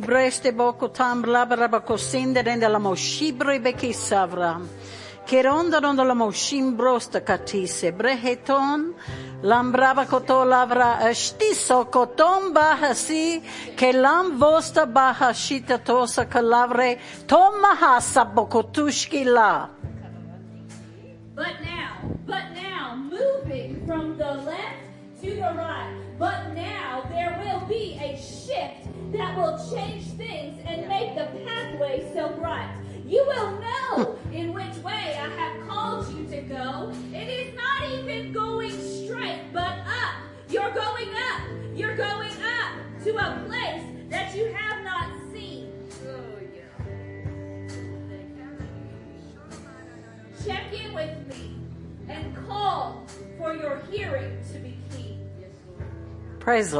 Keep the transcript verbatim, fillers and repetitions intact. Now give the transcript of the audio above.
breste boko tam blabra bako sindere de la moshibre beki savra. Keronda ronda la moshim brosta katise breheton lambrava koto lavra stiso koton bahasi ke lam vosta bahashita tosa kalavre tomahasa bokotushki la. But now, but now, moving from the left to the right, but now there will be a shift that will change things and make the pathway so bright. You will know in which way I have called you to go. It is not even going straight, but up. You're going up. You're going up to a place that you have not seen. Check in with me and call for your hearing to be keen. Praise the